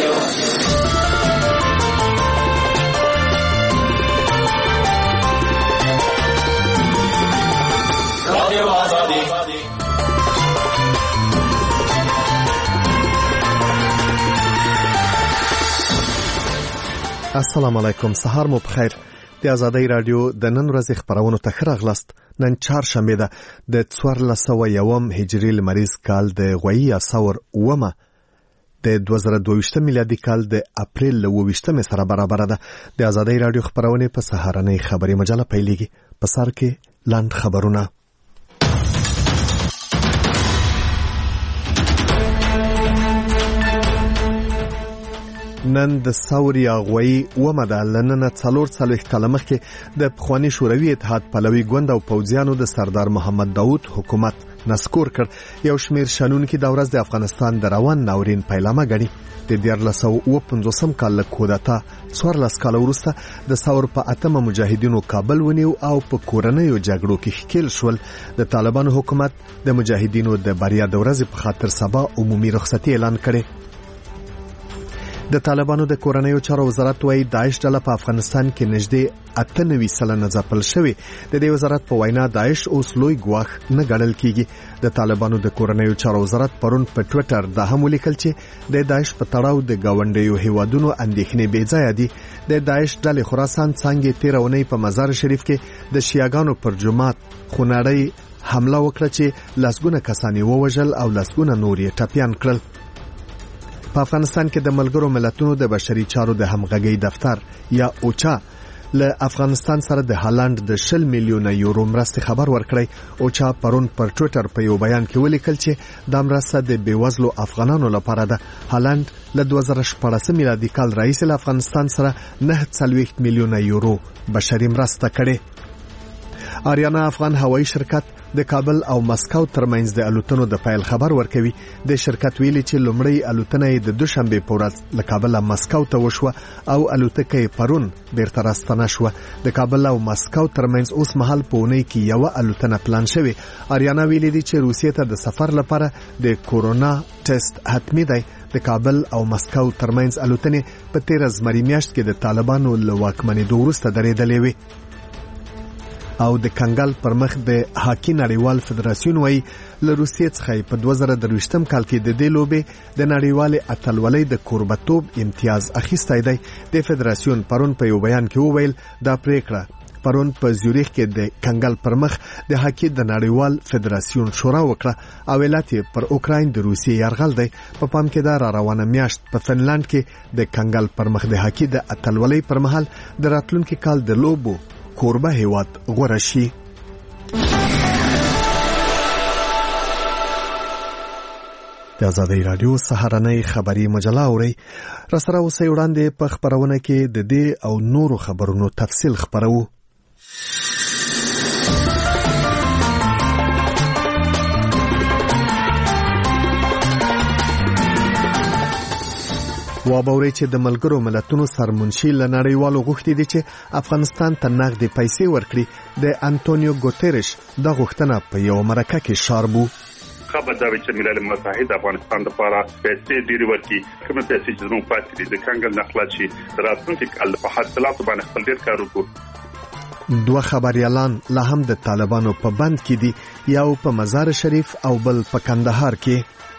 السلام علیکم، سهار مو بخیر. د آزادۍ رادیو د نن ورځې خبرونو ته ښه راغلاست. نن چهارشنبه ده د 1401 هجري لمریز کال د غویي اساور اومه د 2022 میلادي کال د اپریل 28 سره برابر ده. د آزادۍ رادیو خبرونه په سهارنۍ خبري مجله پیلېږي. په سر کې لاند خبرونه. نن د ثور یا غویي اومه ده. لننه 440 کاله مخکې د پخواني شوروي اتحاد پلوي ګوند او پوځیانو د سردار محمد داود حکومت نسکور کړ. یو شمیر شنونکي د ورځ د افغانستان د روان ناورین پیلامه ګڼي. د 1950 کال له کودتا 14 کال وروسته د ثور په 8 مجاهدینو کابل ونیو او په کورنیو جګړو کې ښکیل شول. د طالبانو حکومت د مجاهدینو د بریا د ورځې په خاطر سبا عمومي رخصتي اعلان کړي. د طالبانو د کورنیو چارو وزارت وايي داعش ډله په افغانستان کې نږدې 98 سلنه ځپل شوی. د دې وزارت په وینا داعش اوس لوی ګواښ نه ګڼل کیږي. د طالبانو د کورنیو چارو وزارت پرون په ټوئیټر د هم ولیکل چې د داعش په تړاو د گاونډیو هیوادونو اندېښنې بې ځایه دي. د داعش ډلې خراسان څنګه 13 اونۍ په مزار شریف کې د شیعاګانو پر جماعت خونړۍ حمله وکړه چې لسګونه کسان یې ووژل او لسګونه نور یې ټپیان کړل. په افغانستان کې د ملګرو ملتونو د بشري چارو د همغږۍ دفتر یا اوچا له افغانستان سره د هالند د 10 میلیونه یورو مرستې خبر ورکړی. اوچا پرون پر ټوئیټر په یو بیان کې ولیکل چې د مرسته د بیوزلو افغانانو لپاره ده. هالند له 2014 میلادي کال راهیسې له افغانستان سره 9 میلیونه یورو بشري مرسته کړې. آریانا افغان هوایی شرکت د کابل او مسکو ترمنځ د الوتنو د پیل خبر ورکوي. د شرکت ویلي چې لومړی الوتنه د دوشنبه په ورځ له کابل او مسکو ته وشوه او الوتکه پرون بیرته راستنه شوه. د کابل او مسکو ترمنځ اوس مهال په اونۍ کې یو الوتنه پلان شوی. آریانا ویلي دی چې روسیې ته د سفر لپاره د کورونا ټیسټ حتمی دی. د کابل او مسکو ترمنځ الوتنې په 13 زمري میاشت کې د طالبانو له واکمنېدو وروسته درېدلې وي. او د کنګل پر مخ د هاکی نړیوال فدراسیون وايي له روسیې څخه په 2023 کال کې د دې لوبې د نړیوال اتلولۍ د کوربتوب امتیاز اخیستی دی. د فدراسیون پرون په یو بیان کې وویل دا پریکړه پرون په زیوریخ کې د کنګل پر مخ د هاکی د نړیوال فدراسیون شورا وکړه او ویلات پر اوکراین د روسیې یرغل دی. په پام کې دا روانه میاشت په فنلند کې د کنګل پر مخ د هاکی د اتلولۍ پر مهال د راتلونکي کال د لوبو کوربه هیواد غوره شي. د آزادۍ رادیو سهارنۍ خبري مجله اوري. راسره اوسئ وړاندې په خبرونه کې د دې او نورو خبرونو تفصیل خبرو. وابوري چې د ملګرو ملتونو سرمنشي له نړیوالو غوښتي دي چې افغانستان ته نغدي پیسې ورکړي. د انټونیو ګوتریش د غوښتنه په یو مرکه کې شاربو. خبر دا چې ملل متحد افغانستان لپاره پیسې ډېری ورکړي. کومه پیسې چې زموږ پاتې دي د کنګل نخلا شي راتلونکي کال په حاصلاتو باندې خپل ډېر کار وکړو. دوه خبريالان لا هم د طالبانو په بند کې دي، یو په مزار شریف او بل په کندهار کې.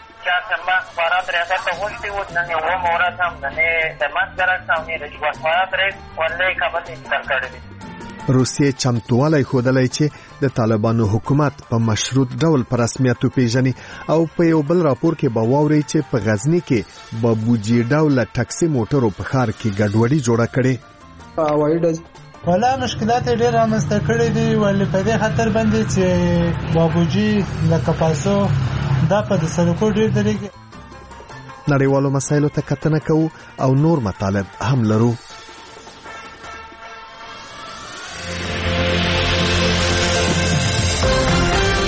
روسیې چمتووالی ښودلی چې د طالبانو حکومت په مشروط ډول په رسمیت وپیژني او په یو بل راپور کې به واوري چې په غزنی کې بابوجي ډول ټاکسي موټرو په ښار کې ګډوډي جوړه کړي. ولا مشکلات ډېر رامنځته کړي دي ولې په دې خاطر باندې چې بابوجي لکه پاسو دا په سړکو ډېر درېږي. نړیوالو مسایلو ته کتنه کوو او نور مطالب هم لرو.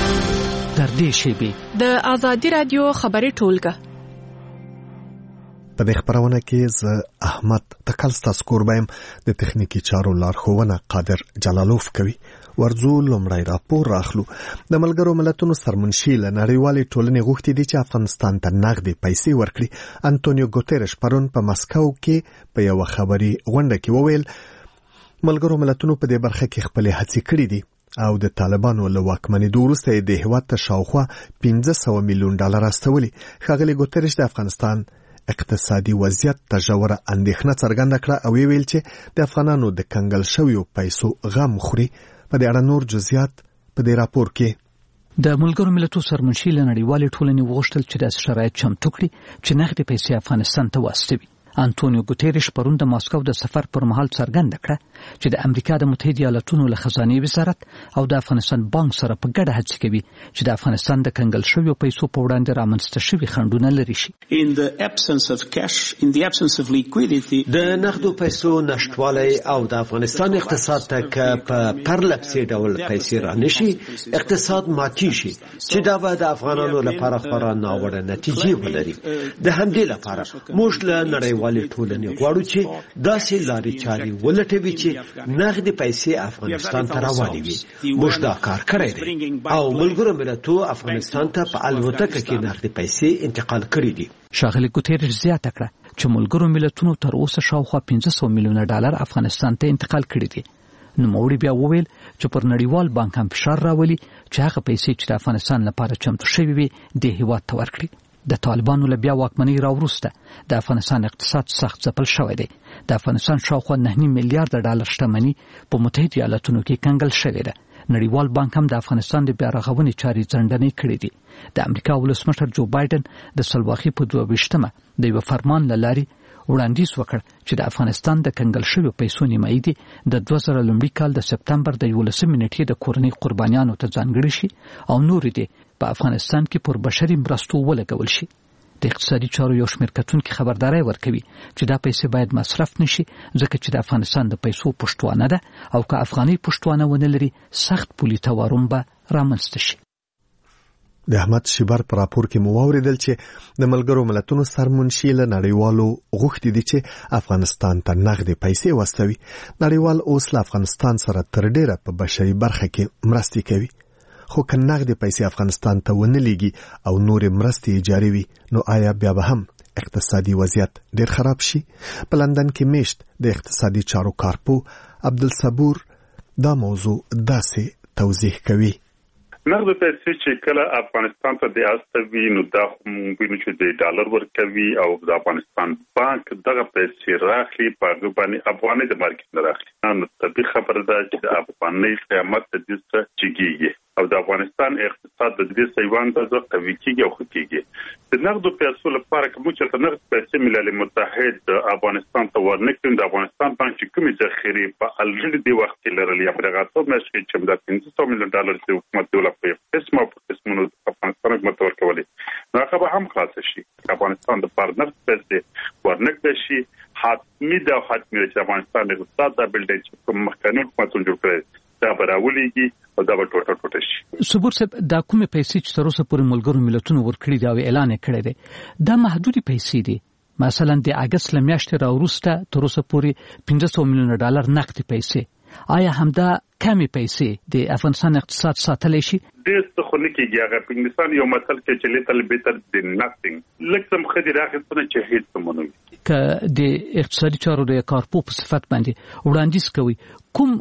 د آزادی رادیو خبري ټولګه. په دې خبرونه کې ز احمد تکلستا سکوربایم د تخنیکی چارو لارښوونه قادر جلالوف کوي. ورځو لومړی راپور راخلو. د ملګرو ملتونو سرمنشي له نړیوالې ټولنې غوښتي دي چې افغانستان ته نغدي پیسې ورکړي. انټونیو ګوتيرش پرون په مسکو کې په یو خبري غونډه کې وویل ملګرو ملتونو په دې برخه کې خپل هڅې کړې دي او د طالبانو له واکمنېدو وروسته د هیواد ته شاوخوا $500 میلیون استولي. ښاغلي ګوتيرش د افغانستان اقتصادي وضعیت ته ژوره اندېښنه څرګنده کړه او ویل چې د افغانانو د کنګل شویو پیسو غم خوري. په دې اړه نور جزئیات په دې راپور کې. د ملګرو ملتونو سرمنشي له نړیوالې ټولنې وغوښتل چې د شرایط چمتو کړي چې نغدي پیسې افغانستان ته واستوي. انټونیو ګوتيرش پرون د ماسکو د سفر پر مهال څرګنده کړه چې د امریکا د متحده ایالاتونو له خزانه وزارت او د افغانستان بانک سره په ګډه هڅه کوي چې د افغانستان د کنګل شویو پیسو په وړاندې رامنځته شوي خنډونه لري شي. د نغدو پیسو نشټوالی او د افغانستان اقتصاد ته په پرلپسې ډول پیسې رانشي اقتصاد ماتي شي چې دا به د افغانانو لپاره خورا ناوړه نتیجې ولري. د همدې لپاره موږ له نړیوالې ټولنې غواړو چې داسې لارې چارې ولټوي چې نغدي پیسې افغانستان ته راوړي. موږ دا کار کړی دی او ملګرو ملتونو افغانستان ته په الوتکه کې نغدي پیسې انتقال کړې دي. ښاغلي ګوتيرش زیاته کړه چې ملګرو ملتونو تر اوسه شاوخوا $500 میلیون افغانستان ته انتقال کړي دي. نوموړي بیا وویل چې پر نړیوال بانک هم فشار راولي چې هغه پیسې چې د افغانستان لپاره چمتو شوي وي د هیواد ته ورکړي. د طالبانو له بیا واکمنۍ راوروسته د افغانستان اقتصاد سخت ځپل شوی دی. د افغانستان شاوخوا $9 میلیارډ شتمني په متحده ایالاتونو کې کنګل شوې ده. نړیوال بانک هم د افغانستان د بیا رغونې چارې ځنډنې کړې دي. د امریکا ولسمشر جو بایدن د سلواخي په 22 د یو فرمان له لارې وړاندیز وکړ چې د افغانستان د کنګل شویو پیسو نیمایي دي د 2000 لومړي کال د سپتمبر د 11 نیټې د کورنۍ قربانیانو ته ځانګړي شي او نور دي په افغانستان کې پر بشري مرستو ولګول شي. د اقتصادي چارو یو شمېر کتونکي خبرداري ورکوي چې دا پیسې باید مصرف نشي ځکه چې د افغانستان د پیسو پښتوانه ده او که افغاني پښتوانه ونه لري سخت پولي تورم به رامنځته شي. د احمد شیبر پر راپور کې مو واوریدل چې د ملګرو ملتونو سرمنشي له نړیوالو غوښتي دي چې افغانستان ته نغدي پیسې واستوي. نړیوال اوس له افغانستان سره تر ډیره په بشري برخه کې مرستې کوي. خو که نغدي پیسې افغانستان ته ونه لېږي او نور مرستې جاري وي نو آیا بیا به هم اقتصادي وضعیت ډیر خراب شي؟ په لندن کې میشت د اقتصادي چارو کارپو عبدالصبور دا موضوع داسې توضیح کوي. نغد پیسې چې کله افغانستان ته د استوي نو دا وینو چې د ډالر ورکوي او د افغانستان بانک دغه پیسې راخلي په باندې افغاني د مارکیټ نه راخلي. نو طبيعي خبره ده چې د افغاني قیمت د دې څخه چګيږي او د افغانستان اقتصاد د دې سیوان ته قوي کیږي او خکېږي. د نغد پیسو لپاره کوم چې نغد پیسې ملل متحد د افغانستان ته ورنکړي د افغانستان بانک چې کومې ذخیره په الریډي د وخت کې لرلې په دغه توګه مشکل چې د $500 میلیون د حکومت دولت په قسمه قسمونو افغانستان حکومت ورکولې نو هغه هم خلاص شي. افغانستان د پارتنر پیسې ورنکړي شي حتمی د حتمی چې افغانستان د اقتصاد د بلډ چې کوم مخکنی حکومتونه جوړ کړي دا براولېږي او دا به ټوټه شي. صبور صاحب دا کومه پیسې چې تر اوسه پورې ملګرو ملتونو ورکړي دا اعلان کړی دی دا محدودي پیسې دي. مثلا د اگست لمیاشتې راوروسته تر اوسه پورې $500 میلیون نقدي پیسې. آیا همدا کمی پیسې د افغانستان اقتصاد ساتلی شي؟ دې خو نه کېږي. هغه په انګلیسان یو مثل کې چې لیتل بیټر دین نثینګ لکه سم خدي راخستنه چې هیڅ څه نه وي. که د اقتصادي چارو د کارپو په صفت باندې وړاندیز کوي کوم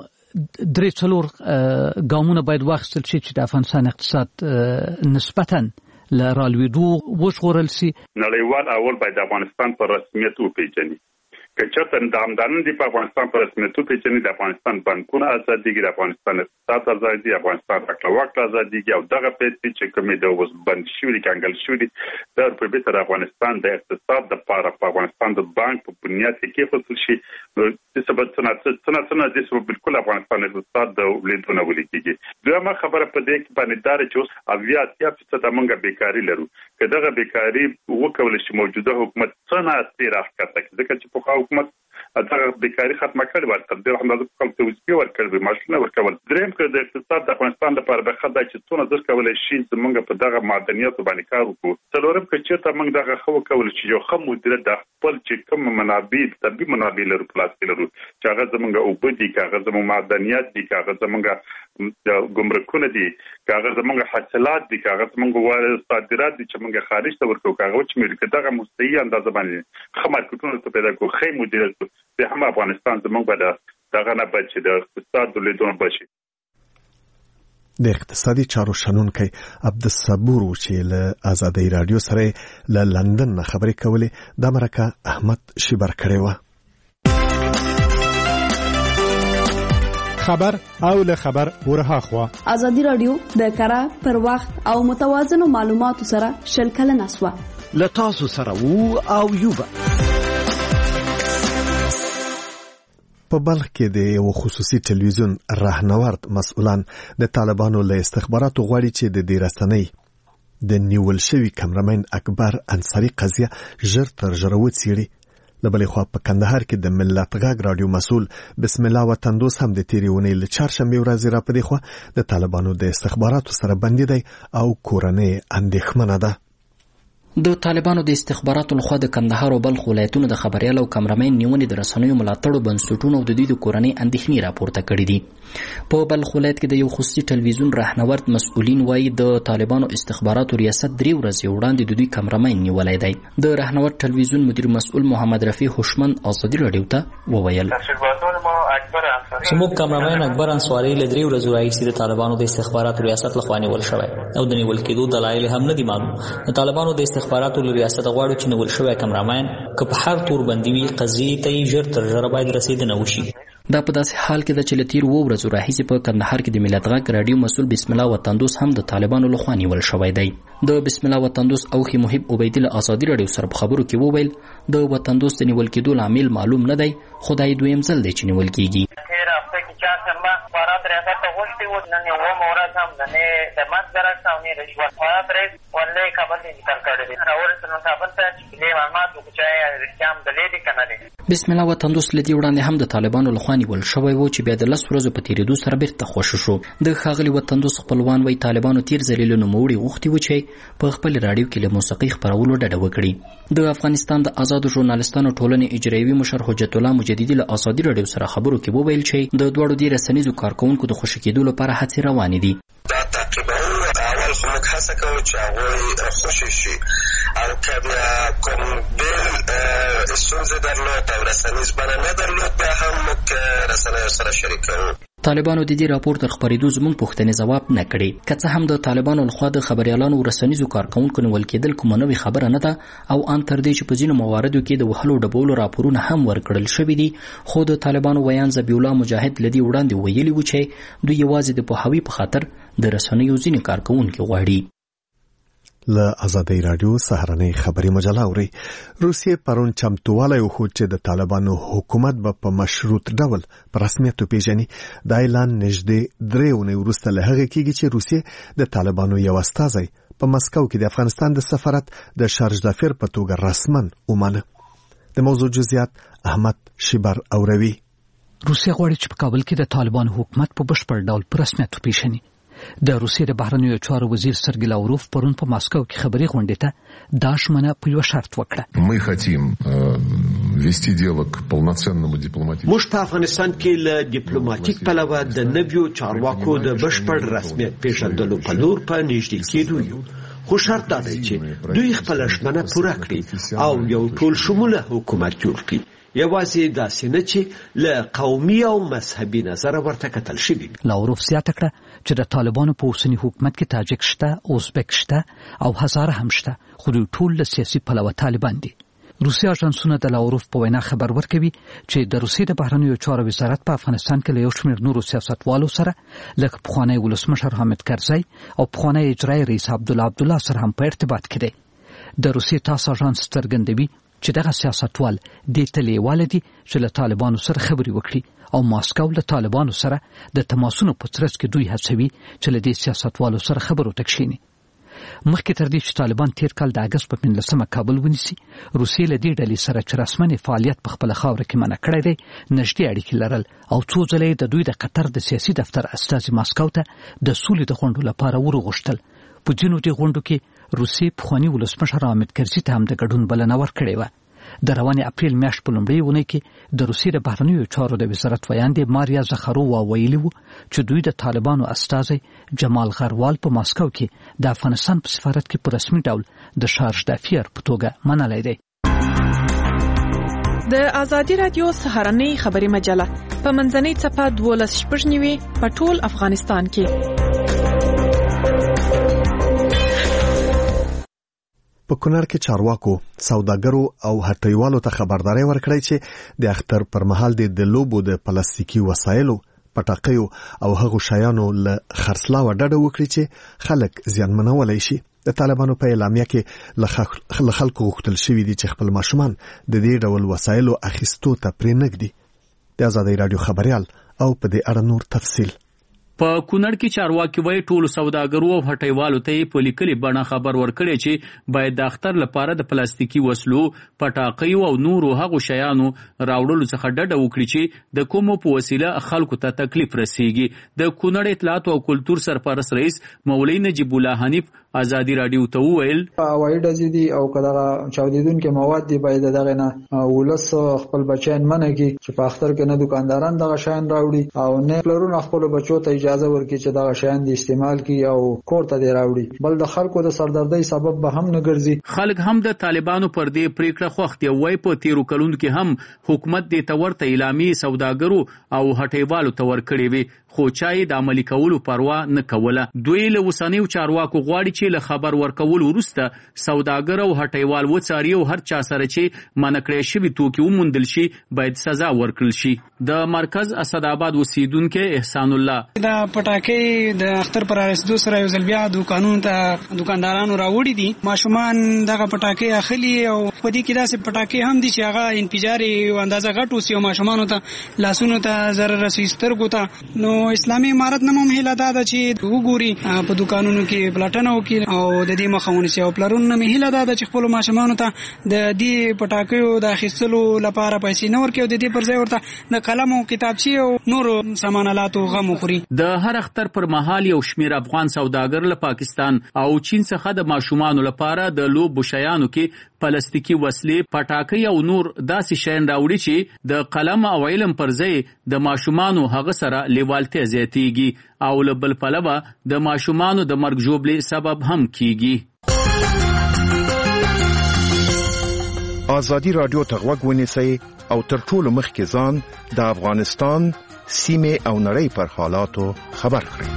3-4 ګامونه باید واخیستل شي چې د افغانستان اقتصاد نسبتاً لرالویدو وژغورل شي؟ نړیوال اول باید افغانستان په رسمیت وپیژني. که چېرته د همدانه دی په افغانستان په رسمیت وپیژني د افغانستان بانکونه ازاديږي د افغانستان اقتصاد ازادي افغانستان راکړواک ازاديږي او دغه پیسې چې کومې د اوس بند شوي کنګل شوي دا په بیت افغانستان د اقتصاد د لپاره په افغانستان د بانک په بنیاد کې فصل شي نو د سبب څنګه د سبب بالکل افغانستان اقتصاد د ولیدونه ولګيږي. دویمه خبره په دې کې باندې دار چې اوس اویا فیصد موږ بیکاری لرو. که دغه بیکاری وکول شي موجوده حکومت څنګه تیر راکته ځکه چې په حکومت دغه بیکاری ختمه کړي ورته د اندازې خلک ته وسپی ورکړي ماشینه ورکول دریم کې د اقتصاد د افغانستان لپاره به خدای چې څونه ذکر کولای شي زمونږ په دغه معدنیات باندې کار وکړو څلورم کې چې ته موږ دغه خو کول چې یو خم مدیریت د خپل چې کوم منابع طبي منابع لرو پلاس لرو چې هغه زمونږ او بدی کاغذ زموږ معدنیات دي کاغذ زمونږ ګمرکونه دي کاغذ زمونږ حاصلات دي کاغذ زمونږ صادرات دي چې موږ خارج ته ورکو کاغذ چې موږ دغه مستحی اندازه باندې خمارکټونه ته پیدا کوو خې مدیریت به هم افغانستان زمونږ به دغه نه بچي د اقتصاد د لیدون بچي د اقتصادي چارو شنونکي عبدالصبور چې له آزادۍ رادیو سره له لندن نه خبرې کولې د امریکا احمد شیبر کړی و خبر او له خبر ورها خوا آزادۍ رادیو د کره پر وخت او متوازن معلوماتو سره شلکل نسوه لتاسو سره وو او یوبا په بلخ کې د یو خصوصي ټلویزیون راهنورد مسؤلان د طالبانو له استخباراتو غواړي چې د دې رسنۍ د نیول شوی کمرمن اکبر انصاری قضیه ژر تر ژره وڅیړي له بلې خوا په کندهار کې د ملت غږ رادیو مسؤل بسم الله وطندوس هم د تیرې اونۍ له چهارشنبې ورځې راپدې خوا د طالبانو د استخباراتو سره بندي دی او کورنۍ اندېښمنه ده د طالبانو د استخباراتو لخوا د کندهار او بلخ ولایتونو د خبريال او کمرمن نیونې د رسنیو ملاتړو بنسټونو او د دوی د کورنۍ اندېښنې راپورته کړې دي په بلخ ولایت کې د یو خصوصي ټلویزیون راهنورد مسؤلین وایي د طالبانو استخباراتو ریاست 3 ورځې وړاندې د دوی کمرمن نیولای دی د راهنورد ټلویزیون مدیر مسؤل محمد رفیع هوشمند آزادۍ رادیو ته وویل زموږ کمرمن اکبر انصاری له 3 ورځې راهیسې د طالبانو د استخباراتو ریاست لخوا نیول شوی او د نیول کېدو دلایل هم نه دي معلوم د طالبانو د استخباراتو له ریاست غواړي چې نیول شوی کمرمن که په هر تور بندي وي قضیې ته ژر تر ژره باید رسیدنه وشي دا په داسې حال کې د چې له تیر 2 ورځو راهیسې په کندهار کې د ملت غږ رادیو مسؤل بسم الله وطندوس هم د طالبانو لخوا نیول شوی دی د بسم الله وطندوس اوخي محب عبید الله آزادۍ رادیو سره په خبرو کې وویل د وطندوس د نیول کېدو لامل معلوم نه دی خدای دویم ځل دی چې نیول کېږي بسم الله وطندوس لدی وړاندې هم د طالبانو لخوا نیول شوی و چې بیا د 10 ورځو په تیریدو سره بیرته خوشی شو د ښاغلي وطندوس خپلوان وی طالبانو تیر ځلې له نوموړي غوښتي و چې په خپل رادیو کې له موسیقي خپرولو ډډه وکړي د افغانستان د آزادو ژورنالستانو ټولنې اجرایوي مشر حجت الله مجددي له آزادۍ رادیو سره خبرو کې وویل چې د دوړو د رسنیزو کارکونکو د خوشی کېدو لپاره هڅې روانې دي اول خو موږ هڅه کوو چې هغوی خوشي شي او که بیا کوم بل ستونزې درلود او رسنیز بڼه نه درلود بیا هم موږ رسنیو سره شریکوو طالبانو د دې راپور تر خبرېدو زموږ پوښتنې ځواب نه کړي که څه هم د طالبانو لخوا د خبريالانو او رسنیزو کارکونکو نیول کېدل کومه نوې خبره نه ده او ان تر دې چې په ځینو مواردو کې د وهلو ډبولو راپورونه هم ورکړل شوي دي خو د طالبانو ویان ذبیح الله مجاهد لدی وړاندې ویلي و چې دوی یوازې د پوهاوي په خاطر د رسنیو ځینې کارکونکو غواړي له آزادۍ رادیو سهارنۍ خبري مجله اوري روسیې پرون چمتووالی وښود چې د طالبانو حکومت به په مشروط ډول په رسمیت وپیژني دا اعلان نږدې 3 اونۍ وروسته له هغې کېږي چې روسیې د طالبانو یو استازی په مسکو کې د افغانستان د سفارت د شارج دافیر په توګه رسماً ومانه د موضوع جزئیات احمد شیبر اوروي روسیه غواړي چې په کابل کې د طالبانو حکومت په بشپړ ډول په رسمیت وپیژني د روسیې د بهرنیو چارو وزیر سرګی لاوروف پرون په ماسکو کې خبري غونډې ته دا ژمنه په یو شرط وکړه мы хотим вести дело к полноценному дипломатическому موږ په افغانستان کې له ډیپلوماټیک پلوه د نویو چارواکو د بشپړ رسمیت پیژندلو په لور په نږدې کېدو یو خو شرط دا دی چې دوی خپل ژمنه پوره کړي او یو ټول شموله حکومت جوړ کړي یوازې داسې نه چې له قومي او مذهبي نظره ورته کتل شوي لاوروف زیاته کړه چې د طالبانو په اوسني حکومت کې تاجک شته ازبک شته او هزاره هم شته خو دوی ټول له سیاسي پلوه طالبان دي روسي اژانسونه د لاوروف په وینا خبر ورکوي چې د روسیې د بهرنیو چارو وزارت په افغانستان کې له یو شمېر نورو سیاستوالو سره لکه پخوانی ولسمشر حامد کرزی او پخوانی اجرایي رئیس عبدالله سره هم په ارتباط کې دی د روسیې تاس اژانس څرګندوي چې دغه سیاستوال دې ته لیواله دي چې له طالبانو سره خبرې وکړي او ماسکو له طالبانو سره د تماسونو په ترڅ کې دوی هڅوي چې له دې سیاستوالو سره خبرو ته کښیني مخکې تر دې چې طالبان تیر کال د اگست په 15 کابل ونیسي، روسیې له دې ډلې سره چې رسمي فعالیت په خپل خاور کې منع کړی دی نږدې اړیکې لرل او څو ځله د دوی د قطر د سیاسي دفتر استازي ماسکو ته د سولې د غونډو لپاره ورغښتل. په ځینو دې غونډو کې روسیې پخواني ولسمشر حامد کرزي ته هم د ګډون بلنه ورکړې وه. د روانې اپریل میاشت په لومړۍ اونۍ کې د روسیې د بهرنیو چارو د وزارت ویاندې ماریا زخارووا ویلي وو چې دوی د طالبانو استازي جمال غروال په ماسکو کې د افغانستان په سفارت کې په رسمي ډول د شارژ دافیر په توګه منلای دی. د ازادي رادیو سهارنۍ خبري مجله په منځنۍ صفحه 12 په ټول افغانستان کې. په کونړ کې چارواکو سوداګرو او هټیوالو ته خبرداري ورکړې چې د اختر پر مهال د لوبو د پلاستیکي وسایلو، پټاقیو او هغو شیانو له خرڅلاو ډډه وکړي چې خلک زیانمنولای شي. د طالبانو په اعلامیه کې له خلکو غوښتل شوی دي چې خپل ماشومان د دې ډول وسایلو اخیستو ته پرې نږدي. د ازادي رادیو خبريال او په دې اړه نور تفصیل. په کونړ کې چارواکي وایي ټول سوداګرو او هټیوالو ته په لیکلي بڼه خبر ورکړي چې باید د اختر لپاره د پلاستیکي وسلو، پټاقیو او نورو هغو شیانو راوړلو څخه ډډه وکړي چې د کومو په وسیله خلکو ته تکلیف رسیږي. د کونړ اطلاعات او کلتور سرپرست رئیس مولوی نجیب الله حنیف ازادي رادیو ته وویل هوایي ډزې دي او کله چاودیدونکي مواد دي باید دغه نه ولس خپل بچیان منع کړي چې په اختر کې نه دکانداران دغه شیان راوړي او نه پلرونه خپل بچو ته اجازه ورکړي چې دغه شیان د استعمال کړي او کور ته دی راوړي، بل د خلکو د سردردۍ سبب به هم نه ګرځي. خلک هم د طالبانو پر دې پریکړه خوښ دي. وایي په تیرو کلونو کې هم حکومت دې ته ورته اعلامیې سوداګرو او هټیوالو ته ورکړې وي، خو چا یې د عملي کولو پروا نه کوله. دوی له اوسنیو چارواکو غواړي چې له خبر ورکولو وروسته سوداګر او هټیوال وڅاري او هر چا سره چې منع کړی شوي توکي وموندل شي باید سزا ورکړل شي. د مرکز اسداباد اوسیدونکي احسان الله د پټاکۍ د اختر پر رسیدو سره یو ځل بیا دکاندارانو راوړي دي، ماشومان دغه پټاکۍ اخلي او په دې کې داسې پټاکۍ هم دي چې هغه انفجاري اندازه غټ اوسي او ماشومانو ته لاسونو ته ضرر رسوي، سترګو ته. نو اسلامي امارت نه هم هیله ده چې وګوري په دکانونو کې پلاټنه وکړي او د دې مخه ونیسي او پلرونو نه هیله ده چې خپل ماشومانو ته د دې پټاکیو د اخیستلو لپاره پیسې نه ورکړي او د دې پر ځای ورته د قلم او کتابچې او نورو سامانالاتو غم وخوري. د هر اختر پر مهال یو شمیر افغان سوداګر له پاکستان او چین څخه د ماشومانو لپاره د لوبو شیانو کې پلاستیکي وسلې، پټاکۍ او نور داسې شیان راوړي چې د قلم او علم پر ځای د ماشومانو هغه سره لیوالتیا زیاتیږي او له بل پلوه د ماشومانو د مرګ ژوبلې سبب هم کیږي. ازادي رادیو ته غوږ ونیسئ او تر ټولو مخکې ځان د افغانستان سیمې او نړۍ پر حالاتو خبر کړئ.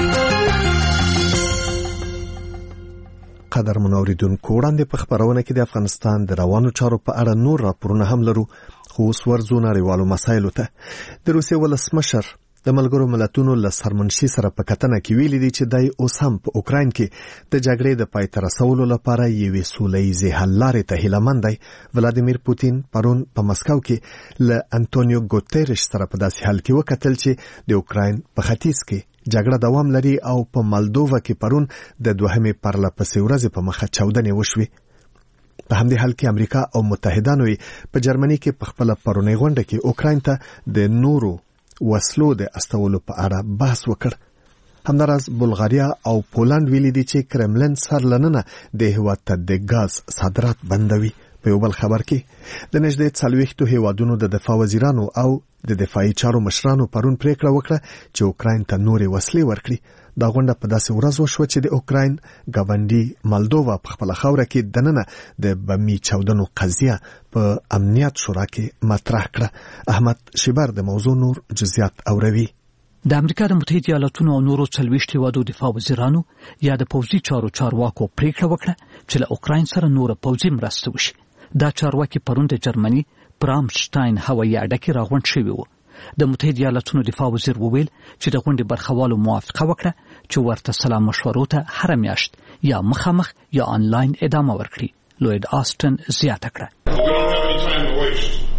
قدر منوریدونکو وړاندې په خبرونه کې د افغانستان د روانو چارو په اړه نور راپورونه هم لرو، خو اوس ورځو نړیوالو مسایلو ته. د روسیې ولسمشر د ملګرو ملتونو له سرمنشي سره په کتنه کې ویلي دي چې دای اوس هم په اوکراین کې د جګړې د پای ته رسولو لپاره یوې سولهییزې حل لارې ته هیلهمند دی. ولادیمیر پوتین پرون په مسکو کې له انټونیو ګوتریش سره په داسې حال کې وکتل چې د اوکراین په ختیځ کې جګړه دوام لري او په مالدووا کې پرون د دوهمې پرلپسې ورځې په مخه چاودنې وشوي. په همدې حال کې امریکا او متحدانو په جرمني کې په خپل پرونی غونډه کې اوکراین ته د نورو وسلو د استولو په اړه بحث وکړ. همداراز بلغاریا او پولند ویلي دي چې کرملن سرلننه د هیواد ته د غاز صادرات بندوي. په یو بل خبر کې د نږدې 40 هیوادونو د دفاع وزیرانو او د دفاعي چارو مشرانو پرون پریکړه وکړه چې اوکراین ته نورې وسلې ورکړي. دا غونډه په داسې ورځ وشوه چې د اوکراین ګاونډي مالدووا په خپل خاوره کې دننه د بمي چاودنو قضیه په امنیت شورا کې مطرح کړه. احمد شیبر د موضوع نور جزئیات اوروي. د امریکا د متحده ایالاتونو او نورو 40 هیوادو دفاع وزیرانو یا د پوځي چارواکو پریکړه وکړه چې له اوکراین سره نور پوځي مرسته وشي. دا چارواکي پرون د جرمني برامشتاین هوایي اډه کې راغونډ شوي وو. د متحده ایالاتونو دفاع وزیر وویل چې د غونډې برخوالو موافقه وکړه چې ورته سلام مشورو ته هر میاشت یا مخامخ یا آنلاین ادامه ورکړي. لوید آستن زیاته کړه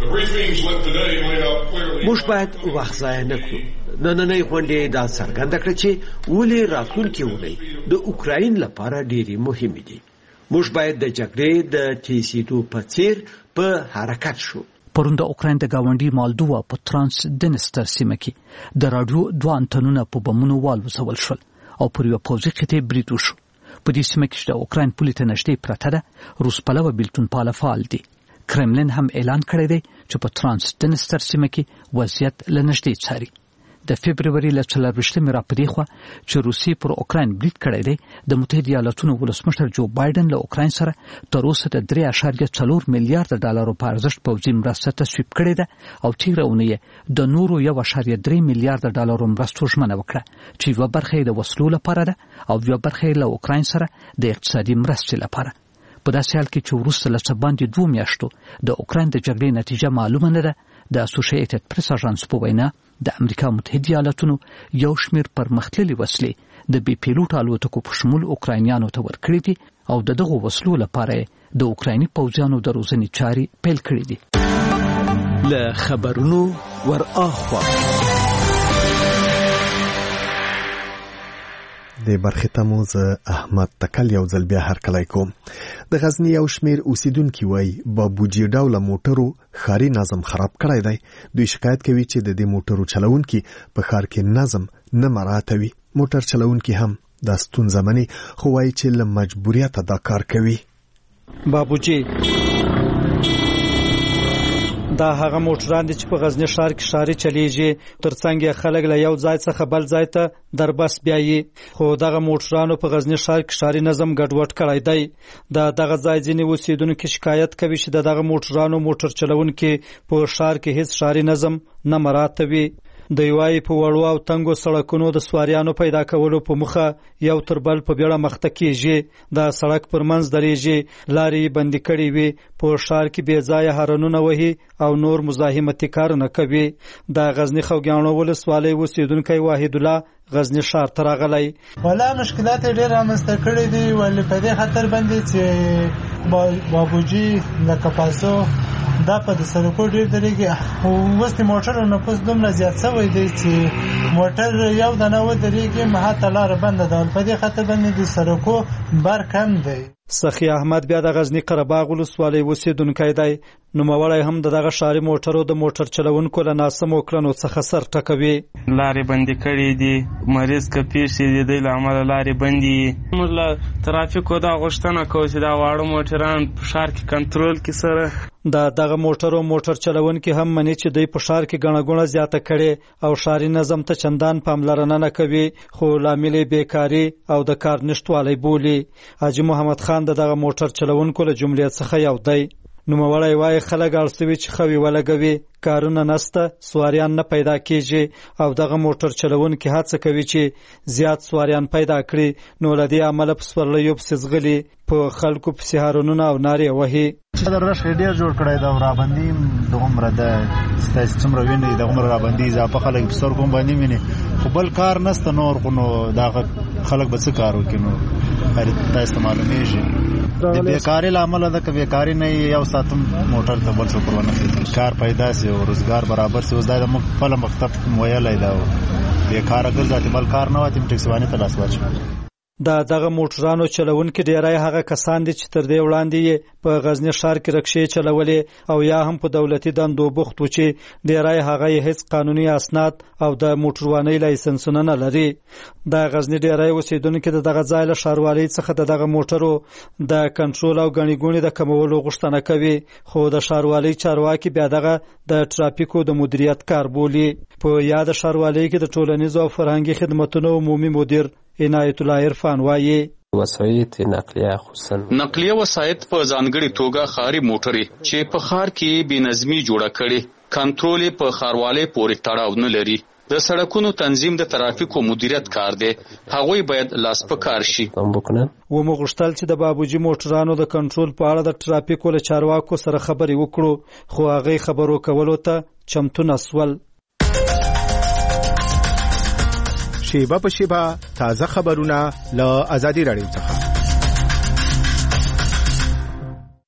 موږ باید وخت ضایع نه کړو. نننۍ غونډې دا څرګنده کړه چې ولې راتلونکې اونۍ د اوکراین لپاره ډېرې مهمې دي. موږ باید د جګړې د تیزېدو په څیر په حرکت شو. پرون د اوکراین د گاونډي مالدووا په ترانس ډنستر سیمه کې د راډیو دوه انټنونه په بمونو والوځول شول او پر یو پوځي قطعه برید وشو. په دې سیمه کې د اوکراین پولیس ته نږدې پرته ده روس پلوه بیلتون پاله فعال دي. کرملین هم اعلان کړی دی چې په ترانس ډنستر سیمه کې وضعیت له نږدې څاري. د فبرवरी له 24 را پدې خو چې روسي پر اوکراین برید کړی دی د متحده ایالاتونو ولسمشر جو بایدن له اوکراین سره تر اوسه د 3.4 میلیارډ ډالرو په ارزښت پوځي مرسته تصویب کړې ده او تیرونه د نورو 1.3 میلیارډ ډالرو مرستو ژمنه وکړه چې یو برخه د وسلو لپاره ده او یو برخه له اوکراین سره د اقتصادي مرستې لپاره. په داسې حال کې چې وروسته له څه باندې 2 میاشتو د اوکراین د جګړې نتیجه معلومه نه ده، د اسوسییټډ پریس اژانس په وینا د امریکا متحده ایالاتونو یو شمېر پرمختللي وسلې د بي پیلوټ الوتکو په شمول اوکراینیانو ته ورکړي دي او دغه وسلو لپاره د اوکرایني پوځیانو د روزنې چارې پیل کړې دي. له خبرونو ور اخوا د برخې تموز احمد تکل یو ځل بیا هرکلی کوم. د غزنی یو شمیر اوسیدونکي وایي بابوجي ډوله موټرو ښاري نظم خراب کړی دی. دوی شکایت کوي چې د دې موټرو چلونکي په ښار کې نظم نه مراعاتوي. موټر چلونکي هم دا ستونزه مني خو وایي چې له مجبوریته دا کار کوي. بابوجي دا هغه موټران دي چې په غزنی ښار کې ښاري چلیږي، ترڅنګ یې خلک له یو ځای څخه بل ځای ته دربس بیایي. خو دغه موټرانو په غزنی ښار کې ښاري نظم ګډوډ کړی دی. دغه ځای ځینې اوسیدونکي شکایت کوي چې دغه موټرانو موټر چلونکي په ښار کې هیڅ ښاري نظم نه مراعاتوي. د یوای په وړو او تنګو سړکونو د سواریانو پیدا کولو په مخه یو تر بل په بیړه مخته کیږي. د سړک پر منځ درېږي، لارې بندي کړي وي، په ښار کې بې ځایه هارنونه وهي او نور مزاحمتي کارونه کوي. د غزنی خوږیاڼو ولسوالۍ اوسیدونکی واحد الله غزنی ښار ته راغلی. ولا مشکلات ډېر رامنځته کړي دي، ولې په دې خاطر باندې چې بابوجي لکه پاسو دا په د سړکو ډېر درېږي. اوس د موټرو نفوس دومره زیات شوی دی چې موټر یو دانه ودرېږي مهاته لاره بنده ده. په دې خاطر باندې د سړکو بار کم دی. سخی احمد بیا د غزنی قرهباغ ولسوالۍ اوسیدونکی دی. نوموړی هم دغه ښاري موټرو د موټر چلونکو له ناسمو کړنو څخه سر ټکوي. لارې بندي کړي دي، مریض که پیښې دي د امله لارې بندي. موږ له ترافیکو دا غوښتنه کوو چې دا واړه موټران په ښار کې کنټرول کړي سره. دغه موټر چلونکي هم مني چې دوی په ښار کې ګڼه ګوڼه زیاته کړي او ښاري نظم ته چندان پاملرنه نه کوي، خو لامل یې بیکاري او د کار نشتوالی بولي. حاجي محمد خان دغه موټر چلونکو له جملې څخه یو دی. نوموړی وایي خلک اړ شوي چې خوي ولګوي، کارونه نسته، سواریان نه پیدا کیږي او دغه موټر چلونکي هڅه کوي چې زیات سواریان پیدا کړي، نو له دې امله په سورلیو پسې ځغلي، په خلکو پسې هارنونه او نارې وهي. د رش ډېر جوړ کړی دا رابندي دغمره د ستاسو څومره ویني دغمره رابندي اضافه خلک په سر کوم باندې ویني، خو بل کار نسته نور. خو نو دا خلک به څه کار وکړي؟ نو تاسو معلومیږي د بیکاری لامل ده. که بیکاری نه یو ساتم موټر ته بل څه پرونه کوي، کار پیدا سي او روزګار برابر سي. اوس دا د خپل مکتب ویلای دا بیکاره ګرځي، بل کار نه واتم ټیکس باندې تلاش واچو. دغه موټرانو چلونکي ډیری هغه کسان دي چې تر دې وړاندې په غزنی ښار کې رکشې چلولې او یا هم په دولتي دندو بوخت و چې ډیری هغه هیڅ قانوني اسناد او د موټروانۍ لایسنسونه نه لري. د غزنی ډیری اوسیدونکي دغه ځای له ښاروالۍ څخه دغه موټرو د کنټرول او ګڼې ګوڼې د کمولو غوښتنه کوي، خو د ښاروالۍ چارواکي بیا دغه د ټرافیکو د مدیریت کار بولي. په یاد ښاروالۍ کې د ټولنیزو او فرهنګي خدماتو عمومي مدیر عنایت الله عرفان وایي وسایط نقلیه وسایط په ځانګړي توګه ښاري موټرې چې په ښار کې بېنظمي جوړه کړي کنټرول په ښاروالۍ پورې تړاو نه لري. د سړکونو تنظیم د ترافیکو مدیریت کار دی، هغوی باید لاس په کار شي. ومو غوښتل چې د بابوجي موټرانو د کنټرول په اړه د ترافیکو له چارواکو سره خبرې وکړو، خو هغوی خبرو کولو ته چمتو نه سول. شیبه په شیبه تازه خبرونه له آزادي رادیو څخه.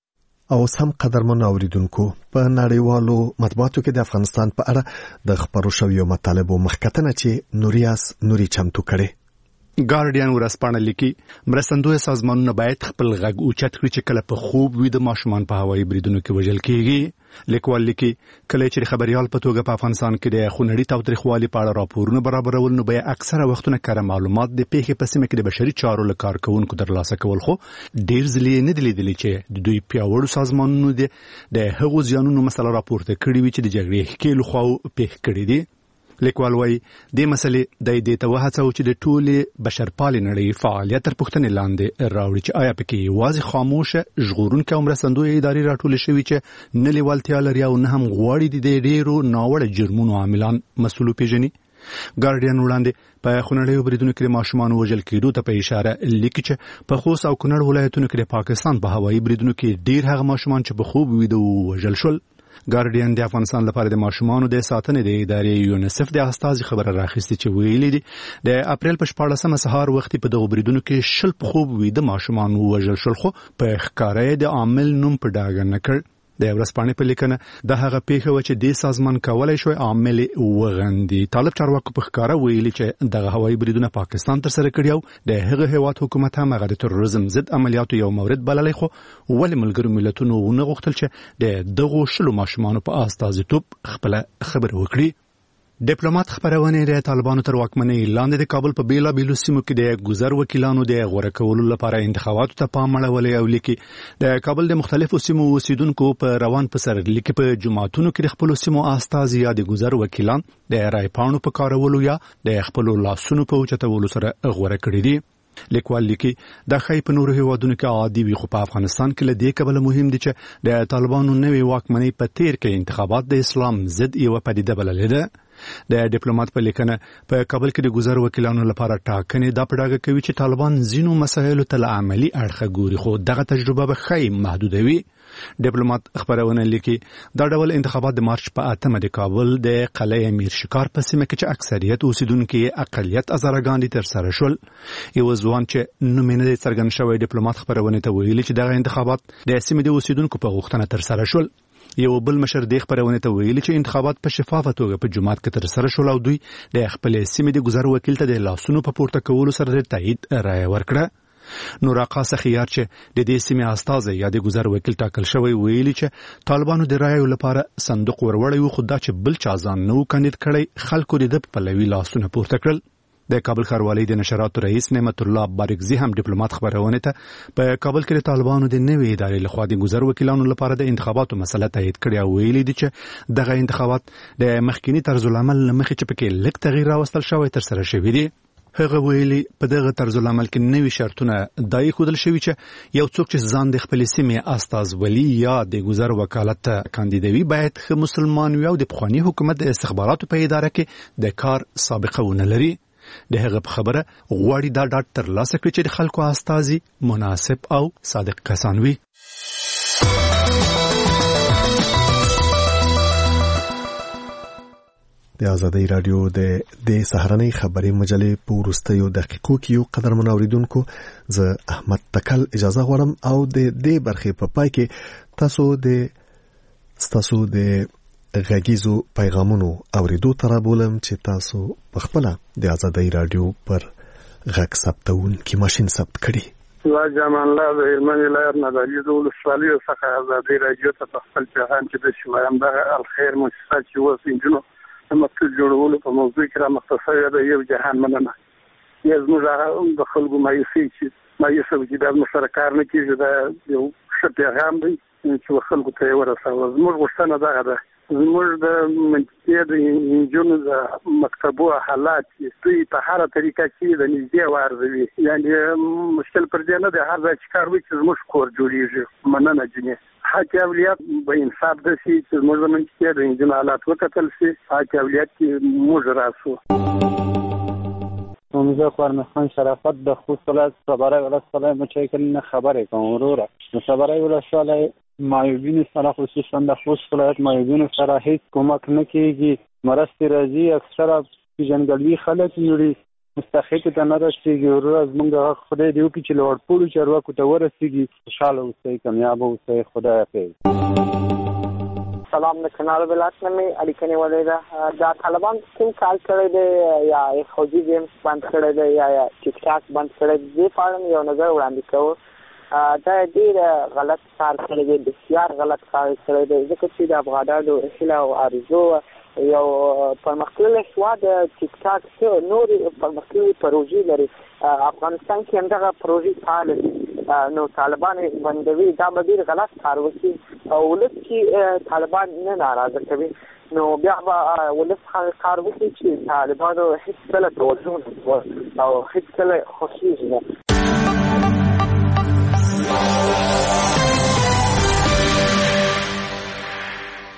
او سم قدرمن اوریدونکو په نړیوالو مطبوعاتو کې د افغانستان په اړه د خبرو شویو مطالبو مخکتنه چې نوري چمتو کړي. ګارډین ورسپانه لیکي مرستندوی سازمانونه باید خپل غږ اوچت کړي چې کله په خوب وي د ماشومان په هوایي بریدونو کې وژل کیږي. لیکوال لیکي کله چې خبريال په توګه په افغانستان کې د خونړي تاوتریخوالي په اړه راپورونه برابرول نو به اکثره وختونه کار معلومات د پیښې په سیمه کې د بشري چارو له کارکونکو ترلاسه کول خو ډیر ځلې نه دي لیدلي چې د دوی پیاوړو سازمانونو د هغو زیانونو مسله راپورته کړي وي چې د جګړې ښکېلو خواو پیښ کړي دي. لیکوال وايي د مسلې د دې ته وهڅو چې د ټولې بشرپالې نړۍ فعالیت تر پوښتنې لاندې راوړي چې آیا پکې واضح خاموشه ژغورونکو مرستندوی ادارې راټول شوي چې نه لیوالتیا لري او نه هم غواړي د ډېرو ناوړه جرمونو عاملان مسؤل پیژني. ګارډین وړاندې په خونړیو بریدونو کې ماشومان وژل کېدو ته په اشاره لیکي چې په خوست او کونړ ولایتونو کې د پاکستان په هوایي بریدونو کې ډېر هغه ماشومان چې په خوب ویده وژل شول. ګارډین د افغانستان لپاره د ماشومانو د ساتنې د ادارې یونیسف د استازي خبره راخستې چې ویلي دي د اپریل په 14مه سهار وخت په دغه بریدونو کې شل په خوب ویده ماشومان وژل شول خو په ښکارې د عامل نوم په ډاګه نه کړ. د ورسپانې په لیکنه د هغه پیښه و چې د سازمان کولای شوی عامل وغندي. طالب چارواکو په ښکارا ویلي چې دغه هوایي بریدونه پاکستان تر سره کړی او د هغه هیواد حکومت هم هغه د تروریزم ضد عملیاتو یو مورد بللی خو ولې ملګرو ملتونو ونه غوښتل چې د دغه شلو ماشومانو په استازیتوب خپل خبر وکړي. ډیپلوماټ خبرونه د طالبانو تر واکمنۍ لاندې د کابل په بیلابیلو سیمو کې د ګذر وکیلانو د غوړه کولو لپاره انتخاباتو ته پام اړولی او لیکي د کابل د مختلفو سیمو اوسیدونکو په روان پسرلي کې په جماعتونو کې د خپل سیمو استازي یا د ګذر وکیلان د رای پاڼو په کارولو یا د خپل لاسونو په اوچتولو سره غوړه کړي دي. لیکوال لیکي د خای په نورو هیوادونو کې عادي وي خو په افغانستان کې له دې کبله مهم دي چې د طالبانو نوې واکمنۍ په تیر کې انتخابات د اسلام ضد یو پدیده بللې ده. د ډیپلوماټ په لیکنه په کابل کې د ګذر وکیلانو لپاره ټاکنې د پړاګه کوي چې طالبان زینو مسایلو ته عملی اړخ ګوري خو دغه تجربه به خای محدودوي. ډیپلوماټ خبرونه لیکي دا ډول انتخابات د مارچ په 8مه د کابل د قلعه امیر شکار په سیمه کې چې اکثریت اوسیدونکو اقلیت ازارګان دي تر سره شول. یو ځوان چې نومینه د څرګند شوی ډیپلوماټ خبرونه ته ویلي چې دغه انتخابات د سیمې د اوسیدونکو په غوښتنه تر سره شول. یو بل مشر د خبرونه ته ویلي چې انتخابات په شفافه توګه په جماعت کې تر سره شول او دوی د خپل سیمې د ګذر وکیل ته د لاسونو په پورته کولو سره د تایید رائے ورکړه. نوراقا سخیار چې د دې سیمې استازي یا د ګذر وکیل ټاکل شوی ویلي چې طالبانو د رائے لپاره صندوق وروړی خو دا چې بل چا ځان نو کاندید کړي خلکو د پلوي لاسونه پورته کړل. د کابل ښاروالۍ د نشراتو رئیس نعمت الله بارکزي هم ډیپلوماټ خبرونه ته په کابل کې د طالبانو د نوې ادارې لخوا د ګذر وکیلانو لپاره د انتخاباتو مسله تایید کړې او ویلي دي چې دغه انتخابات د مخکینی طرز العمل لمخې چې پکې لږ تغییر راوستل شوی تر سره شوی دی. هغه ویلي په دغه طرز العمل کې نوې شرطونه دای خودل شوی چې یو څوک چې ځان د خپل سیمې استاز ولی یا د ګذر وکالت ته کاندیدوي باید مسلمان وي او د پخوانی حکومت د استخباراتو په اداره کې د کار سابقه ونه لري. د هغه په خبره غواړي دا ډاټ تر لاسه کړي چې د خلکو استازي مناسب او صادق کسان وي. د آزادۍ رادیو د سهارنۍ خبري مجلې په وروستیو دقیقو کې یو قدر منوریدونکو زه احمد تکل اجازه غواړم او د دې برخې په پای کې ستاسو د غږیزو پیغامونو اوریدو ته رابولم چې تاسو په خپل د آزادۍ رادیو پر غږ ثبتون کې ماشين ثبت کړي. وا جمان الله د هلمند ولایت نه د لیدلو سوالي څخه آزادۍ رادیو ته خپل پیغام چې د شمارم د الخير مؤسسه چې وسینجنو مکتوب جوړولو په موضوع کې را مختصره د یو جهان مننه. یزمو د خلکو مایوسي چې د مشارکت نه کیږي دا یو ښه پیغام دی چې خلکو ته ورسوي. زموږ غوښتنه ده زموږ د منطقې د انجونو د مکتبو حالات چې په هر طریقه کې د نږدې وارزوي یعنی مشکل پر دې نه د هر ځای چې کار وکړي چې زموږ کور جوړیږي. مننه جنې حق اولیت به انصاف د شي چې زموږ د منطقې د انجونو حالات وکتل شي. حق اولیت کې موږ راسو موږ خورمخان شرافت د خوست ولایت صبرای ولسوالۍ مچایکل خبرې کوم وروره صبرای ولسوالۍ معیوبین سره خصوصا د خوست ولایت معیوبین سره هیڅ کومک نه کیږي. مرستې راځي اکثره جنګلي خلک نوري مستحق ته نه رسیږي ورځ موږ خدای دې وکړي چې لوړ پوړو چارواکو ته ورسیږي خوشاله اوسئ کامیاب اوسئ خدای حافظ سلام د کنار ولایت نه مې اړیکې ولې دا طالبان کوم کال کړی دی یا خوځي گیمز بند کړی دی یا ټیک ټاک بند کړی دی په اړه یو نظر وړاندې کوو دا ډېر غلط کار کړی دی بسیار غلط کار کړی دی ځکه چې د افغانانو هیله او آرزو یو پرمختللی هېواد ټیک ټاک نور پرمختللي پروژې لري افغانستان کې همدغه پروژې فعاله دي نو طالبان بندوي دا به ډېر غلط کار وکړي او ولس کې طالبان نه ناراضه کوي نو بیا به ولس هغه کار وکړي چې طالبانو هېڅکله توجه نه او هېڅکله خوښېږي نه